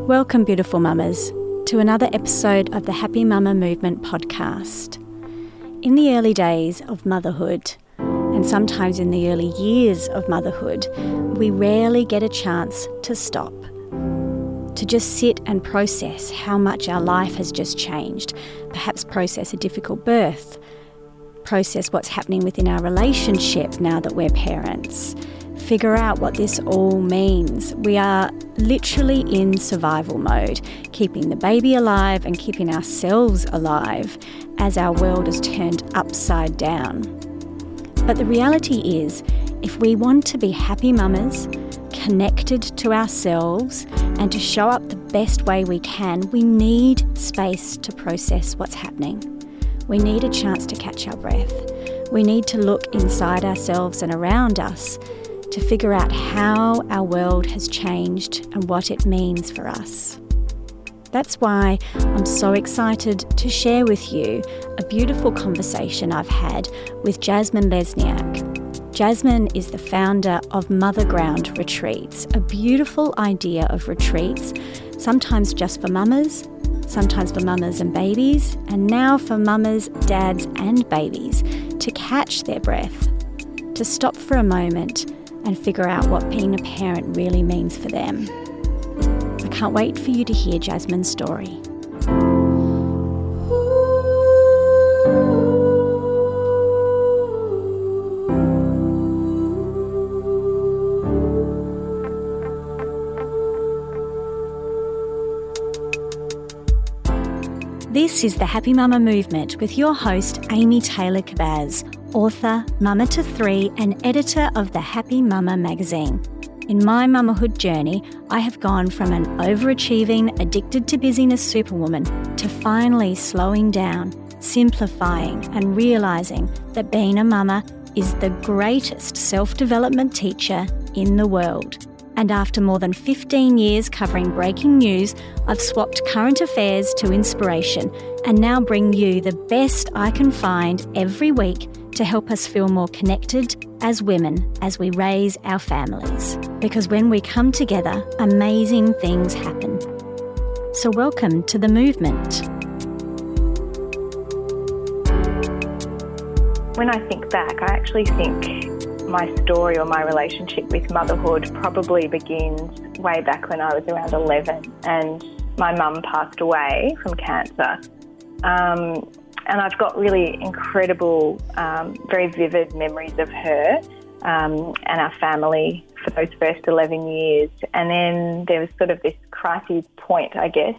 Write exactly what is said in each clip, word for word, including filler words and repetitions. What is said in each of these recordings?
Welcome, beautiful mamas, to another episode of the Happy Mama Movement podcast. In the early days of motherhood, and sometimes in the early years of motherhood, we rarely get a chance to stop, to just sit and process how much our life has just changed, perhaps process a difficult birth, process what's happening within our relationship now that we're parents, figure out what this all means. We are literally in survival mode, keeping the baby alive and keeping ourselves alive as our world is turned upside down. But the reality is, if we want to be happy mamas, connected to ourselves, and to show up the best way we can, we need space to process what's happening. We need a chance to catch our breath. We need to look inside ourselves and around us to figure out how our world has changed and what it means for us. That's why I'm so excited to share with you a beautiful conversation I've had with Jasmine Lesniak. Jasmine is the founder of Mother Ground Retreats, a beautiful idea of retreats, sometimes just for mamas, sometimes for mamas and babies, and now for mamas, dads and babies to catch their breath, to stop for a moment and figure out what being a parent really means for them. I can't wait for you to hear Jasmine's story. This is the Happy Mama Movement with your host, Amy Taylor-Kabbaz, author, mama to three, and editor of the Happy Mama magazine. In my mamahood journey, I have gone from an overachieving, addicted to busyness superwoman to finally slowing down, simplifying, and realising that being a mama is the greatest self-development teacher in the world. And after more than fifteen years covering breaking news, I've swapped current affairs to inspiration and now bring you the best I can find every week to help us feel more connected as women as we raise our families. Because when we come together, amazing things happen. So welcome to the movement. When I think back, I actually think my story or my relationship with motherhood probably begins way back when I was around eleven and my mum passed away from cancer. Um, and I've got really incredible, um, very vivid memories of her um, and our family for those first eleven years. And then there was sort of this crisis point, I guess,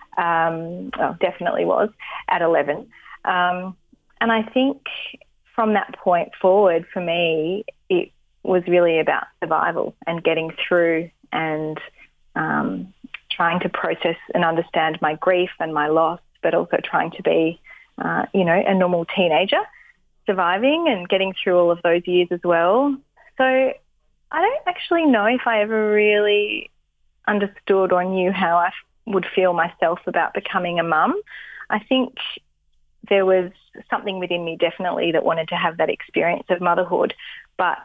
um, well, definitely was, at eleven. Um, and I think from that point forward, for me, it was really about survival and getting through and um, trying to process and understand my grief and my loss, but also trying to be, uh, you know, a normal teenager, surviving and getting through all of those years as well. So I don't actually know if I ever really understood or knew how I would feel myself about becoming a mum. I think there was something within me definitely that wanted to have that experience of motherhood, but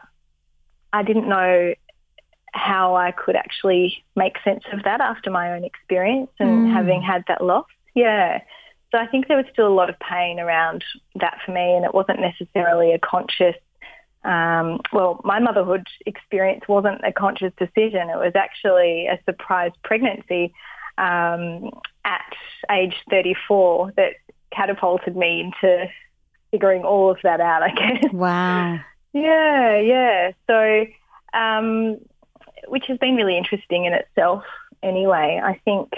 I didn't know how I could actually make sense of that after my own experience and mm. having had that loss. Yeah. So I think there was still a lot of pain around that for me, and it wasn't necessarily a conscious, um, well, my motherhood experience wasn't a conscious decision. It was actually a surprise pregnancy um, at age thirty-four that catapulted me into figuring all of that out, I guess. Wow. Yeah, yeah. So, um, which has been really interesting in itself anyway. I think,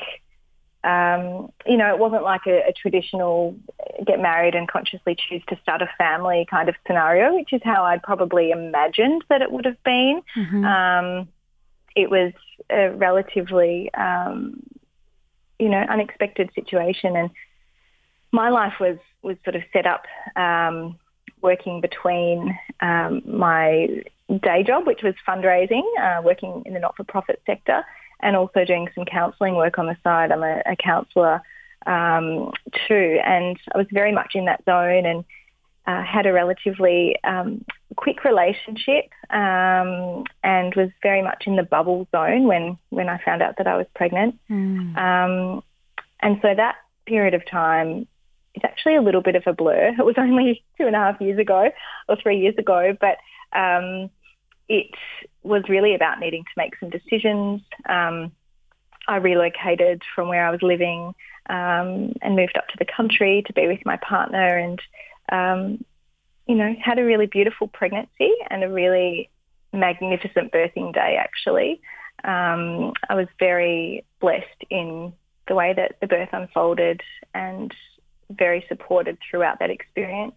um, you know, it wasn't like a, a traditional get married and consciously choose to start a family kind of scenario, which is how I'd probably imagined that it would have been. Mm-hmm. Um, it was a relatively, um, you know, unexpected situation, and my life was, was sort of set up um, working between um, my day job, which was fundraising, uh, working in the not-for-profit sector, and also doing some counselling work on the side. I'm a, a counsellor um, too, and I was very much in that zone. And uh, had a relatively um, quick relationship um, and was very much in the bubble zone when, when I found out that I was pregnant. Mm. Um, and so that period of time is actually a little bit of a blur. It was only two and a half years ago or three years ago, but um, it was really about needing to make some decisions. Um, I relocated from where I was living um, and moved up to the country to be with my partner and, um, you know, had a really beautiful pregnancy and a really magnificent birthing day, actually. Um, I was very blessed in the way that the birth unfolded and very supported throughout that experience.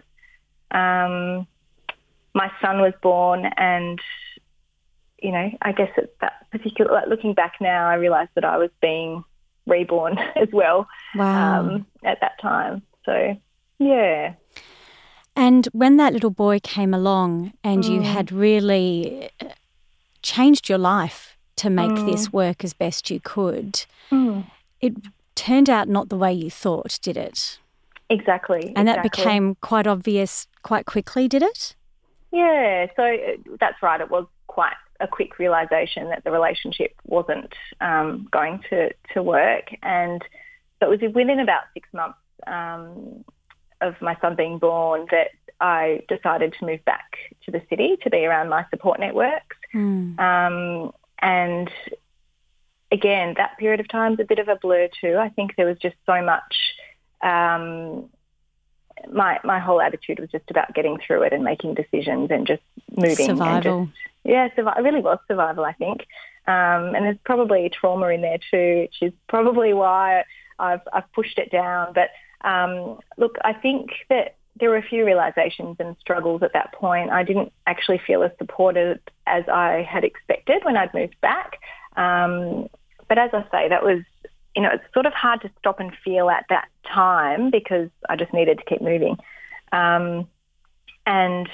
Um, my son was born and, you know, I guess at that particular, like looking back now, I realised that I was being reborn as well. Wow. Um, at that time. So, yeah. And when that little boy came along and Mm. you had really changed your life to make Mm. this work as best you could, Mm. it turned out not the way you thought, did it? Exactly. And that exactly. became quite obvious quite quickly, did it? Yeah, so uh, that's right. It was quite a quick realisation that the relationship wasn't um, going to, to work. And so it was within about six months um, of my son being born that I decided to move back to the city to be around my support networks. Mm. Um, and again, that period of time is a bit of a blur too. I think there was just so much... Um, my my whole attitude was just about getting through it and making decisions and just moving. Survival. And just, yeah, survi- it really was survival, I think. Um, and there's probably trauma in there too, which is probably why I've, I've pushed it down. But um, look, I think that there were a few realisations and struggles at that point. I didn't actually feel as supported as I had expected when I'd moved back. Um, but as I say, that was, you know, it's sort of hard to stop and feel at that time because I just needed to keep moving. Um, and,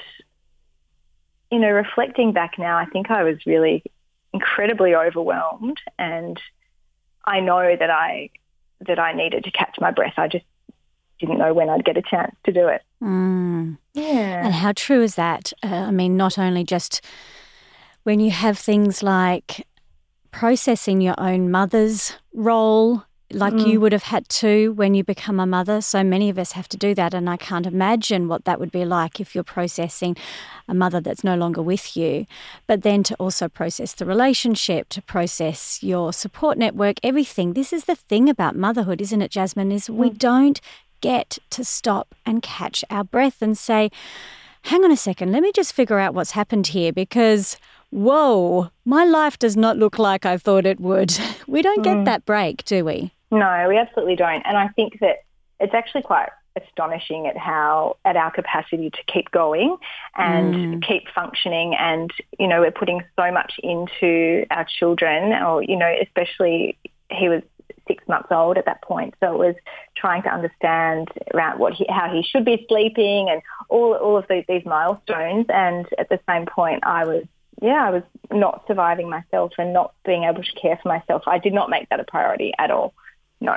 you know, reflecting back now, I think I was really incredibly overwhelmed and I know that I that I needed to catch my breath. I just didn't know when I'd get a chance to do it. Mm. Yeah. And how true is that? Uh, I mean, not only just when you have things like processing your own mother's role like Mm. you would have had to when you become a mother. So many of us have to do that, and I can't imagine what that would be like if you're processing a mother that's no longer with you. But then to also process the relationship, to process your support network, everything. This is the thing about motherhood, isn't it, Jasmine, is we Mm. don't get to stop and catch our breath and say, hang on a second, let me just figure out what's happened here because... whoa, my life does not look like I thought it would. We don't get Mm. that break, do we? No, we absolutely don't. And I think that it's actually quite astonishing at how, at our capacity to keep going and Mm. keep functioning. And, you know, we're putting so much into our children or, you know, especially he was six months old at that point. So it was trying to understand around what he, how he should be sleeping and all, all of these, these milestones. And at the same point, I was, yeah, I was not surviving myself and not being able to care for myself. I did not make that a priority at all. No.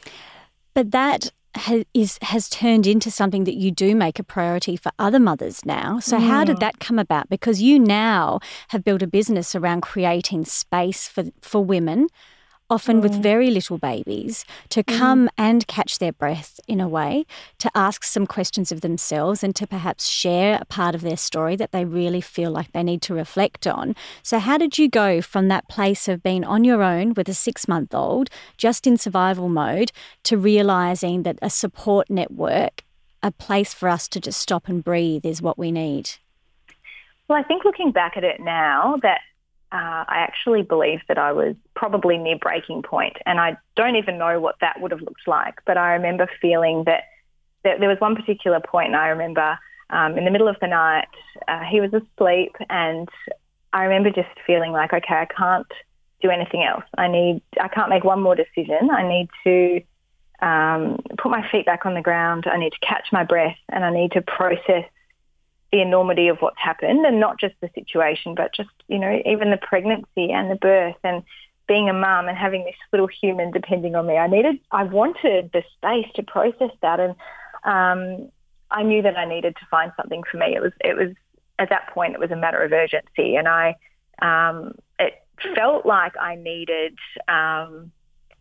But that has, is, has turned into something that you do make a priority for other mothers now. So mm. how did that come about? Because you now have built a business around creating space for, for women, often mm. with very little babies, to come mm. and catch their breath in a way, to ask some questions of themselves and to perhaps share a part of their story that they really feel like they need to reflect on. So how did you go from that place of being on your own with a six-month-old, just in survival mode, to realising that a support network, a place for us to just stop and breathe is what we need? Well, I think looking back at it now, that Uh, I actually believe that I was probably near breaking point, and I don't even know what that would have looked like. But I remember feeling that, that there was one particular point, and I remember um, in the middle of the night, uh, he was asleep, and I remember just feeling like, okay, I can't do anything else. I need, I can't make one more decision. I need to um, put my feet back on the ground. I need to catch my breath, and I need to process the enormity of what's happened, and not just the situation, but just, you know, even the pregnancy and the birth and being a mum and having this little human depending on me. I needed, I wanted the space to process that. And um, I knew that I needed to find something for me. It was, it was at that point, it was a matter of urgency, and I, um, it felt like I needed, um,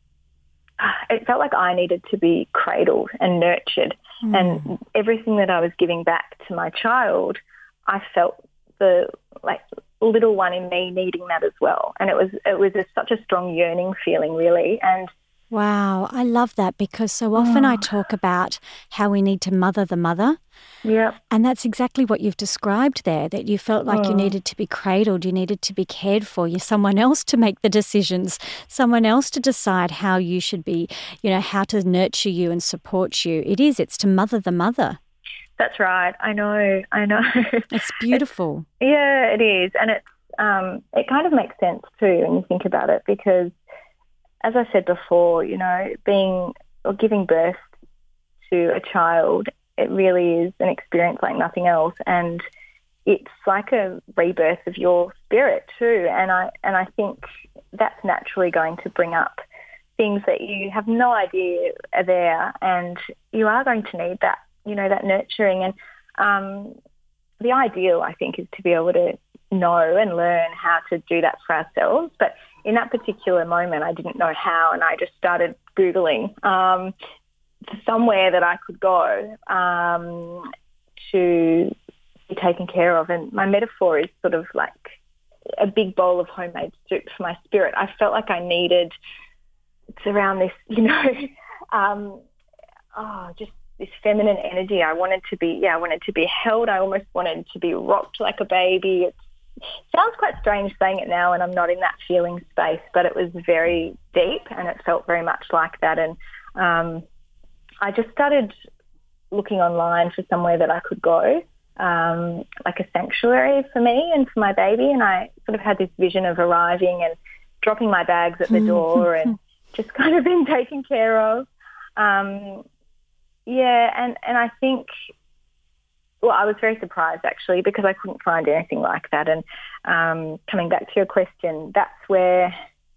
it felt like I needed to be cradled and nurtured, mm. and everything that I was giving back to my child, I felt the like little one in me needing that as well, and it was it was a, such a strong yearning feeling, really, and. Wow, I love that, because so often oh. I talk about how we need to mother the mother. Yeah. And that's exactly what you've described there, that you felt like oh. you needed to be cradled, you needed to be cared for, you're someone else to make the decisions, someone else to decide how you should be, you know, how to nurture you and support you. It is, it's to mother the mother. That's right. I know, I know. It's beautiful. It's, yeah, it is. And it's um, it kind of makes sense too when you think about it, because as I said before, you know, being or giving birth to a child, it really is an experience like nothing else, and it's like a rebirth of your spirit too. And I and I think that's naturally going to bring up things that you have no idea are there, and you are going to need that, you know, that nurturing. And um, the ideal, I think, is to be able to know and learn how to do that for ourselves. But in that particular moment, I didn't know how, and I just started Googling um, somewhere that I could go um, to be taken care of. And my metaphor is sort of like a big bowl of homemade soup for my spirit. I felt like I needed, it's around this, you know, um, oh, just this feminine energy. I wanted to be, yeah, I wanted to be held. I almost wanted to be rocked like a baby. It's, sounds quite strange saying it now, and I'm not in that feeling space, but it was very deep, and it felt very much like that. And um, I just started looking online for somewhere that I could go, um, like a sanctuary for me and for my baby. And I sort of had this vision of arriving and dropping my bags at the door and just kind of being taken care of. Um, yeah, and, and I think... Well, I was very surprised, actually, because I couldn't find anything like that. And um, coming back to your question, that's where,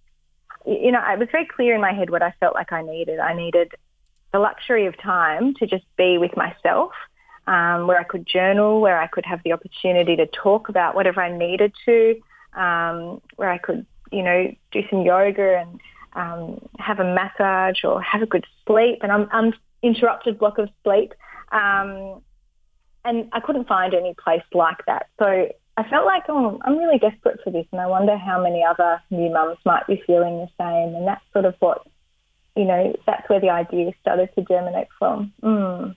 you know, it was very clear in my head what I felt like I needed. I needed the luxury of time to just be with myself, um, where I could journal, where I could have the opportunity to talk about whatever I needed to, um, where I could, you know, do some yoga and um, have a massage or have a good sleep, an un- uninterrupted block of sleep. Um And I couldn't find any place like that. So I felt like, oh, I'm really desperate for this, and I wonder how many other new mums might be feeling the same. And that's sort of what, you know, that's where the idea started to germinate from. Mm.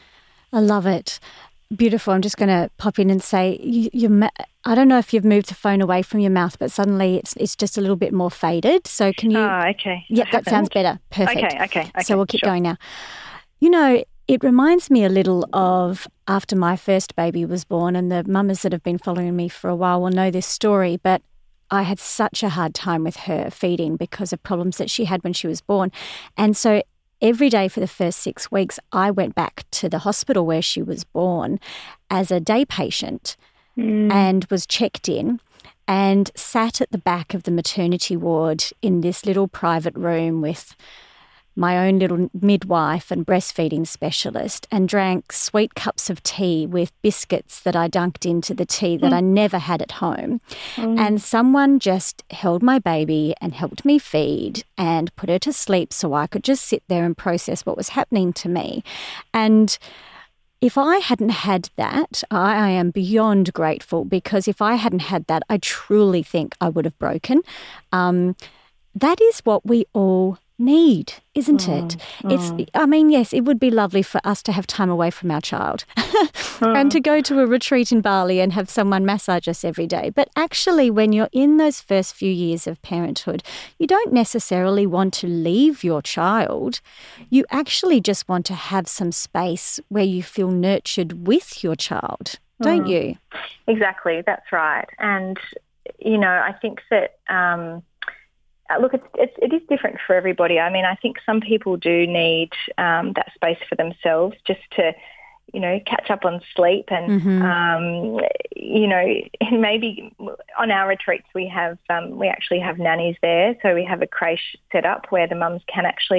I love it. Beautiful. I'm just going to pop in and say, you, you, I don't know if you've moved the phone away from your mouth, but suddenly it's it's just a little bit more faded. So can you? Oh, okay. Yep, that sounds better. Perfect. Okay, okay, okay. So we'll keep sure. going now. You know, it reminds me a little of after my first baby was born, and the mamas that have been following me for a while will know this story, but I had such a hard time with her feeding because of problems that she had when she was born. And so every day for the first six weeks, I went back to the hospital where she was born as a day patient mm. and was checked in and sat at the back of the maternity ward in this little private room with my own little midwife and breastfeeding specialist, and drank sweet cups of tea with biscuits that I dunked into the tea that mm. I never had at home. Mm. And someone just held my baby and helped me feed and put her to sleep so I could just sit there and process what was happening to me. And if I hadn't had that, I, I am beyond grateful, because if I hadn't had that, I truly think I would have broken. Um, that is what we all need, isn't mm, it? Mm. It's. I mean, yes, it would be lovely for us to have time away from our child mm. and to go to a retreat in Bali and have someone massage us every day. But actually, when you're in those first few years of parenthood, you don't necessarily want to leave your child. You actually just want to have some space where you feel nurtured with your child, don't mm. you? Exactly, that's right. And, you know, I think that... Um, Look, it's, it's, it is different for everybody. I mean, I think some people do need um, that space for themselves just to, you know, catch up on sleep and, mm-hmm. um, you know, maybe on our retreats we have, um, we actually have nannies there. So we have a creche set up where the mums can actually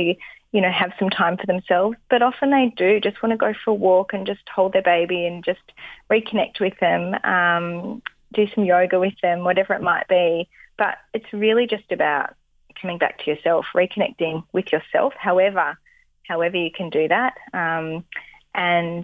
you know, have some time for themselves. But often they do just want to go for a walk and just hold their baby and just reconnect with them, um, do some yoga with them, whatever it might be. But it's really just about coming back to yourself, reconnecting with yourself, however, however you can do that. Um, and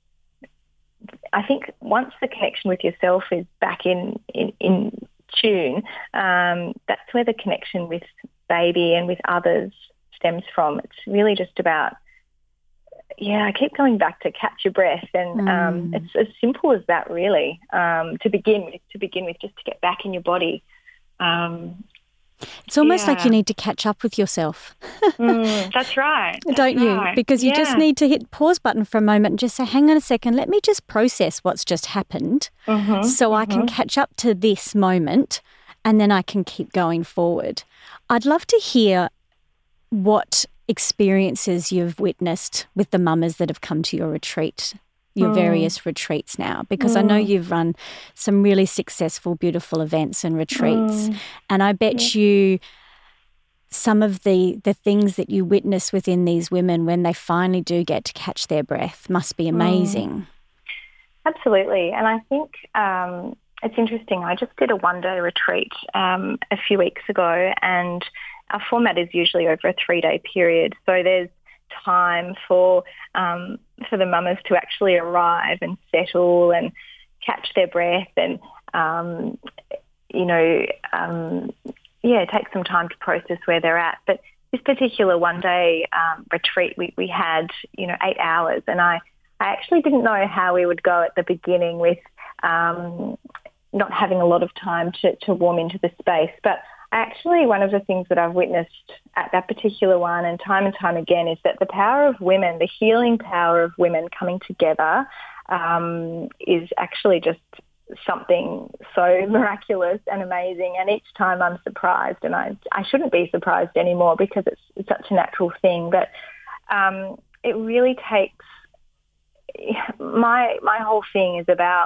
I think once the connection with yourself is back in, in, in tune, um, that's where the connection with baby and with others stems from. It's really just about, yeah, I keep going back to catch your breath, and mm. um, it's as simple as that, really. Um, to begin with, to begin with, just to get back in your body. Um, it's almost yeah. like you need to catch up with yourself. mm, that's right. That's Don't you? right. Because you yeah. just need to hit pause button for a moment and just say, hang on a second, let me just process what's just happened mm-hmm, so mm-hmm. I can catch up to this moment and then I can keep going forward. I'd love to hear what experiences you've witnessed with the mamas that have come to your retreat, your mm. various retreats now, because mm. I know you've run some really successful, beautiful events and retreats. Mm. And I bet yeah. you some of the, the things that you witness within these women when they finally do get to catch their breath must be amazing. Mm. Absolutely. And I think um, it's interesting. I just did a one-day retreat um, a few weeks ago, and our format is usually over a three-day period. So there's time for um, for the mamas to actually arrive and settle and catch their breath and, um, you know, um, yeah, take some time to process where they're at. But this particular one-day um, retreat, we, we had, you know, eight hours, and I, I actually didn't know how we would go at the beginning with um, not having a lot of time to, to warm into the space. But actually, one of the things that I've witnessed at that particular one and time and time again is that the power of women, the healing power of women coming together um, is actually just something so miraculous and amazing. And each time I'm surprised, and I, I shouldn't be surprised anymore because it's, it's such a natural thing. But um, it really takes, my, my whole thing is about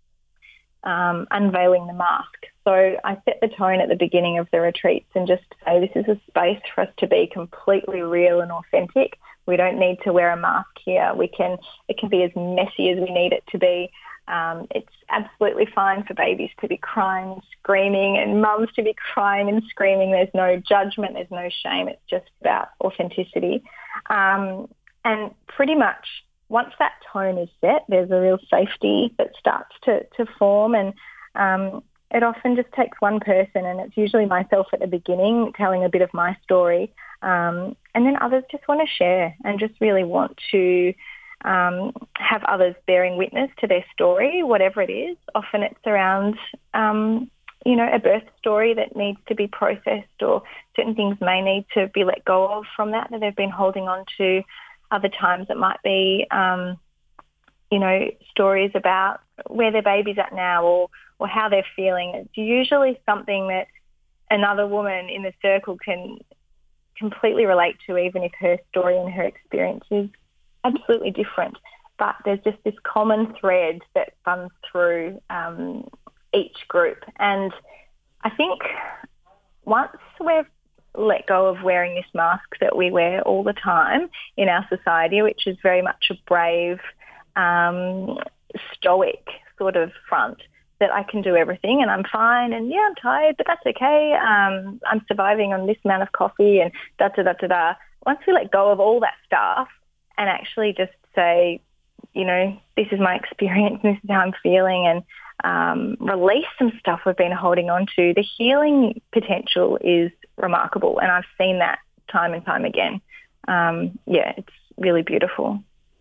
um, unveiling the mask. So I set the tone at the beginning of the retreats and just say this is a space for us to be completely real and authentic. We don't need to wear a mask here. We can, it can be as messy as we need it to be. Um, it's absolutely fine for babies to be crying and screaming and mums to be crying and screaming. There's no judgment. There's no shame. It's just about authenticity. Um, and pretty much once that tone is set, there's a real safety that starts to, to form, and um, it often just takes one person, and it's usually myself at the beginning telling a bit of my story, um, and then others just want to share and just really want to um, have others bearing witness to their story, whatever it is. Often it's around, um, you know, a birth story that needs to be processed, or certain things may need to be let go of from that that they've been holding on to. Other times it might be, um, you know, stories about where their baby's at now, or or how they're feeling. It's usually something that another woman in the circle can completely relate to, even if her story and her experience is absolutely different. But there's just this common thread that runs through um, each group. And I think once we've let go of wearing this mask that we wear all the time in our society, which is very much a brave, um, stoic sort of front, that I can do everything and I'm fine and, yeah, I'm tired, but that's okay. Um, I'm surviving on this amount of coffee and da-da-da-da-da. Once we let go of all that stuff and actually just say, you know, this is my experience and this is how I'm feeling, and um, release some stuff we've been holding on to, the healing potential is remarkable. And I've seen that time and time again. Um, yeah, it's really beautiful.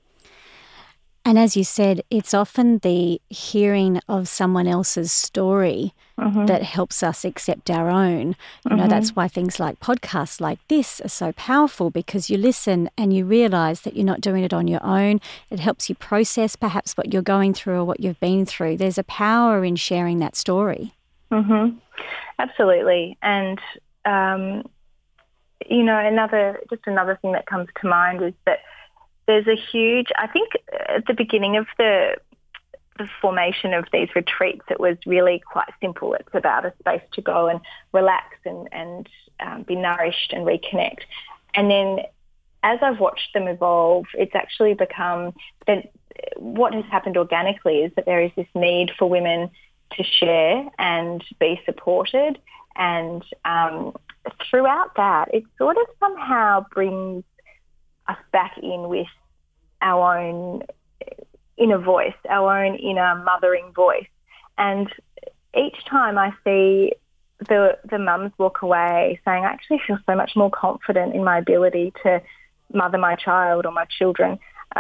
And as you said, it's often the hearing of someone else's story mm-hmm. that helps us accept our own. You mm-hmm. know, that's why things like podcasts like this are so powerful, because you listen and you realise that you're not doing it on your own. It helps you process perhaps what you're going through or what you've been through. There's a power in sharing that story. Mm-hmm. Absolutely. And, um, you know, another just another thing that comes to mind is that there's a huge, I think at the beginning of the the formation of these retreats, it was really quite simple. It's about a space to go and relax and, and um, be nourished and reconnect. And then as I've watched them evolve, it's actually become that what has happened organically is that there is this need for women to share and be supported. And um, throughout that, it sort of somehow brings us back in with our own inner voice, our own inner mothering voice. And each time I see the the mums walk away saying, I actually feel so much more confident in my ability to mother my child or my children,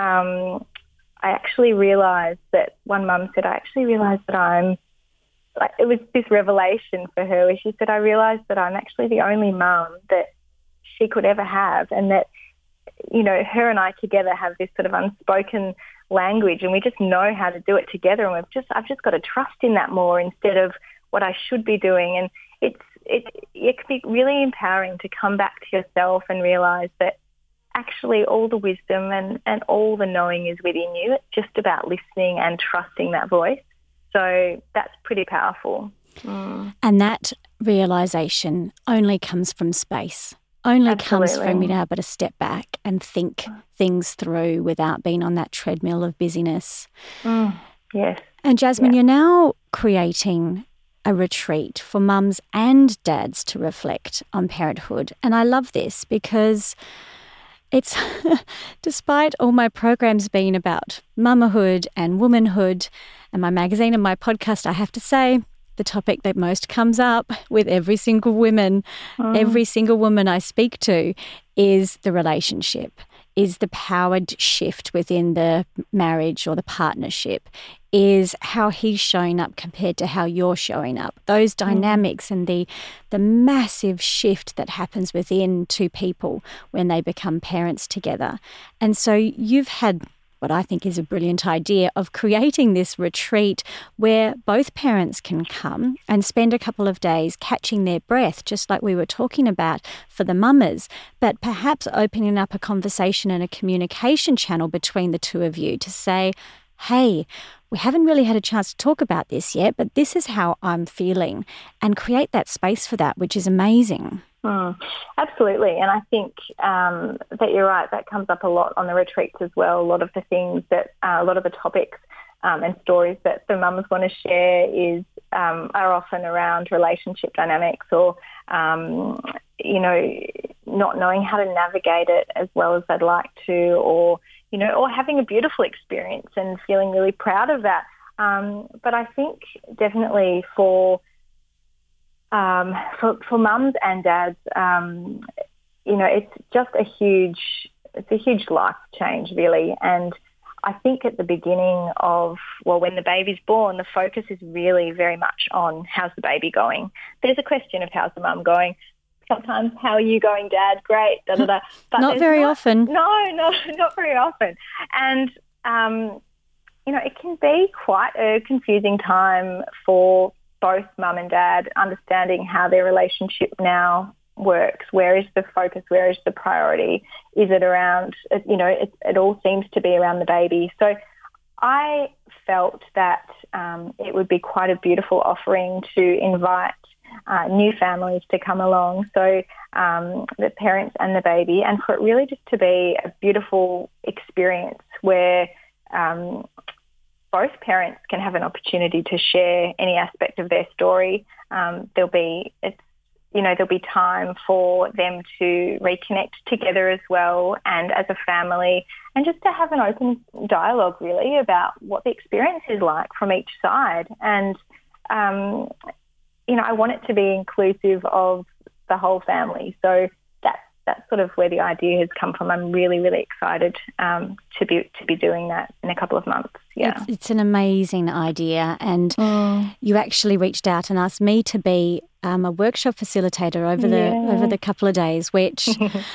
um, I actually realised that one mum said, I actually realised that I'm, like, it was this revelation for her where she said, I realised that I'm actually the only mum that she could ever have, and that, you know, her and I together have this sort of unspoken language, and we just know how to do it together, and we've just I've just got to trust in that more instead of what I should be doing. And it's it it can be really empowering to come back to yourself and realise that actually all the wisdom and, and all the knowing is within you. It's just about listening and trusting that voice. So that's pretty powerful. Mm. And that realisation only comes from space, only Absolutely. comes from being able to step back and think things through without being on that treadmill of busyness. Mm. Yes. And Jasmine, yeah. you're now creating a retreat for mums and dads to reflect on parenthood. And I love this because it's, despite all my programs being about mamahood and womanhood and my magazine and my podcast, I have to say the topic that most comes up with every single woman, mm. every single woman I speak to is the relationship, is the powered shift within the marriage or the partnership, is how he's showing up compared to how you're showing up. Those dynamics and the the massive shift that happens within two people when they become parents together. And so you've had what I think is a brilliant idea of creating this retreat where both parents can come and spend a couple of days catching their breath, just like we were talking about for the mamas, but perhaps opening up a conversation and a communication channel between the two of you to say, hey, we haven't really had a chance to talk about this yet, but this is how I'm feeling, and create that space for that, which is amazing. Mm, absolutely. And I think um, that you're right, that comes up a lot on the retreats as well. A lot of the things that, uh, a lot of the topics um, and stories that the mums want to share is um, are often around relationship dynamics or, um, you know, not knowing how to navigate it as well as they'd like to, or, you know, or having a beautiful experience and feeling really proud of that. Um, but I think definitely for Um, for, for mums and dads, um, you know, it's just a huge, it's a huge life change, really. And I think at the beginning of, well, when the baby's born, the focus is really very much on how's the baby going. There's a question of how's the mum going. Sometimes, how are you going, Dad? Great, da da da. But not very not, often. No, no, not very often. And um, you know, it can be quite a confusing time for both mum and dad, understanding how their relationship now works. Where is the focus? Where is the priority? Is it around, you know, it, it all seems to be around the baby. So I felt that um, it would be quite a beautiful offering to invite uh, new families to come along, so um, the parents and the baby, and for it really just to be a beautiful experience where um, both parents can have an opportunity to share any aspect of their story. Um, there'll be, it's, you know, there'll be time for them to reconnect together as well, and as a family, and just to have an open dialogue really about what the experience is like from each side. And, um, you know, I want it to be inclusive of the whole family. So that's, that's sort of where the idea has come from. I'm really, really excited um, to be to be doing that in a couple of months. Yeah, It's, it's an amazing idea, and mm. you actually reached out and asked me to be um, a workshop facilitator over yeah. the over the couple of days, which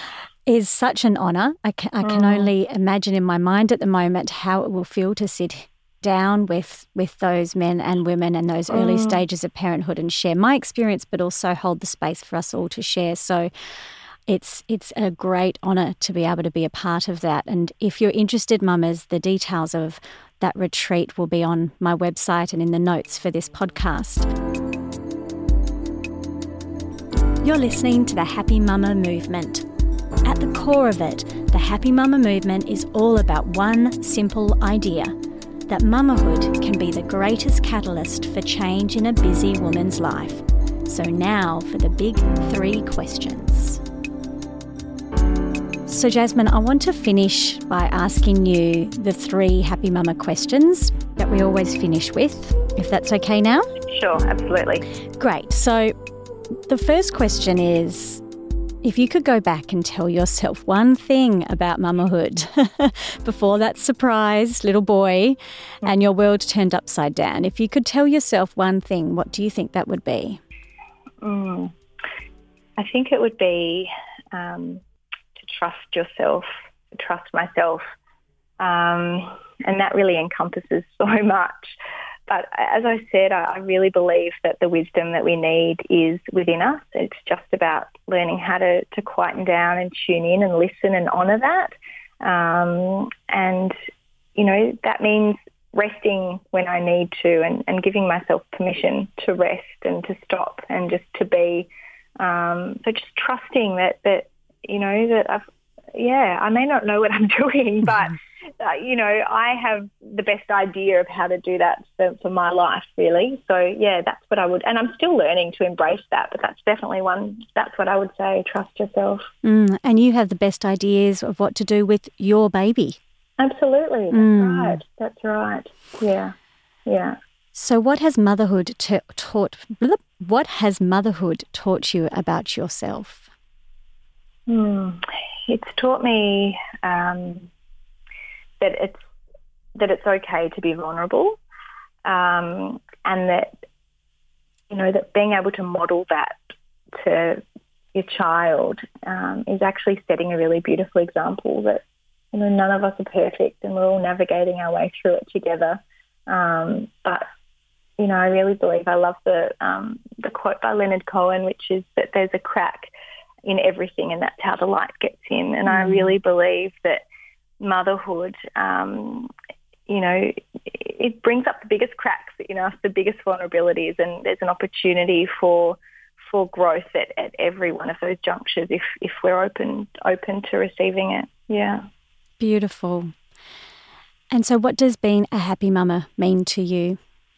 is such an honour. I can, I can mm. only imagine in my mind at the moment how it will feel to sit down with with those men and women and those early mm. stages of parenthood and share my experience, but also hold the space for us all to share. So It's it's a great honour to be able to be a part of that. And if you're interested, mamas, the details of that retreat will be on my website and in the notes for this podcast. You're listening to the Happy Mama Movement, At the core of it, the Happy Mama movement is all about one simple idea, that mamahood can be the greatest catalyst for change in a busy woman's life. So now for the big three questions. So Jasmine, I want to finish by asking you the three Happy Mama questions that we always finish with, if that's okay now? Sure, absolutely. Great. So the first question is, if you could go back and tell yourself one thing about mamahood before that surprise little boy and your world turned upside down, if you could tell yourself one thing, what do you think that would be? Mm, I think it would be um, to trust yourself, to trust myself. Um, and that really encompasses so much. But as I said, I really believe that the wisdom that we need is within us. It's just about learning how to, to quieten down and tune in and listen and honour that. Um, and, you know, that means resting when I need to and, and giving myself permission to rest and to stop and just to be. Um, so just trusting that, that, you know, that I've, yeah, I may not know what I'm doing, but... Uh, you know, I have the best idea of how to do that for, for my life, really. So, yeah, that's what I would, and I'm still learning to embrace that, but that's definitely one, that's what I would say, trust yourself. Mm, and you have the best ideas of what to do with your baby. Absolutely, that's mm. right, that's right, yeah, yeah. So what has motherhood t- taught, what has motherhood taught you about yourself? Mm, it's taught me... Um, that it's that it's okay to be vulnerable, um, and that, you know, that being able to model that to your child um, is actually setting a really beautiful example that, you know, none of us are perfect and we're all navigating our way through it together. Um, but, you know, I really believe, I love the um, the quote by Leonard Cohen, which is that there's a crack in everything and that's how the light gets in. And mm. I really believe that motherhood, um, you know, it brings up the biggest cracks, you know, the biggest vulnerabilities, and there's an opportunity for for growth at, at every one of those junctures if if we're open open to receiving it. Yeah. Beautiful. And so what does being a happy mama mean to you?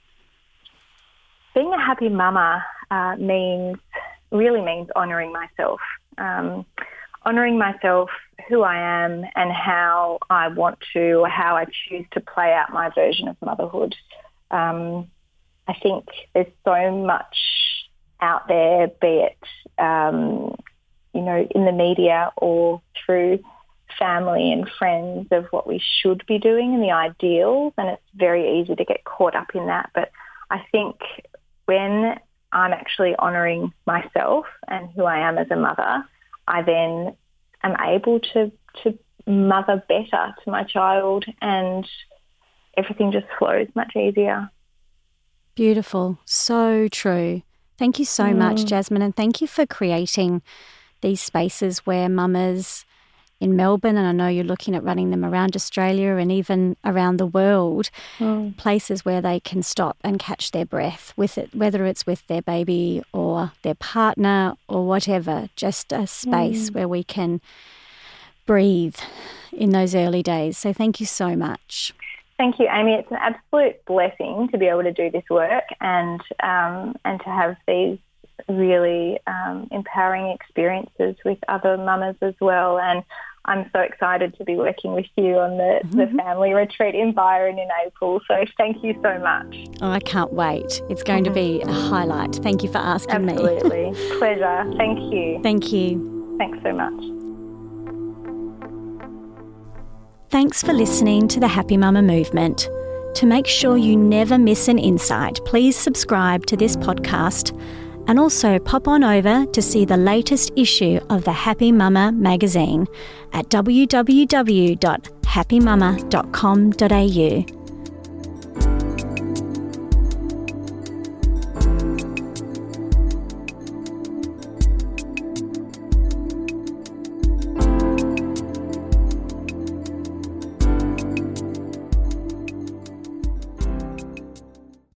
Being a happy mama uh, means, really means honouring myself. Um, honouring myself, who I am and how I want to, or how I choose to play out my version of motherhood. Um, I think there's so much out there, be it, um, you know, in the media or through family and friends, of what we should be doing and the ideals, and it's very easy to get caught up in that. But I think when I'm actually honouring myself and who I am as a mother, I then am able to, to mother better to my child, and everything just flows much easier. Beautiful. So true. Thank you so mm. much, Jasmine, and thank you for creating these spaces where mamas in Melbourne, and I know you're looking at running them around Australia and even around the world, mm. places where they can stop and catch their breath with it, whether it's with their baby or their partner or whatever, just a space mm. where we can breathe in those early days. So thank you so much. Thank you, Amy. It's an absolute blessing to be able to do this work and um, and to have these really um, empowering experiences with other mamas as well. And I'm so excited to be working with you on the, mm-hmm. the family retreat in Byron in April. So thank you so much. Oh, I can't wait. It's going mm-hmm. to be a highlight. Thank you for asking Absolutely. me. Absolutely. Pleasure. Thank you. Thank you. Thanks so much. Thanks for listening to the Happy Mama Movement. To make sure you never miss an insight, please subscribe to this podcast, and also pop on over to see the latest issue of the Happy Mama magazine at w w w dot happy mama dot com dot a u.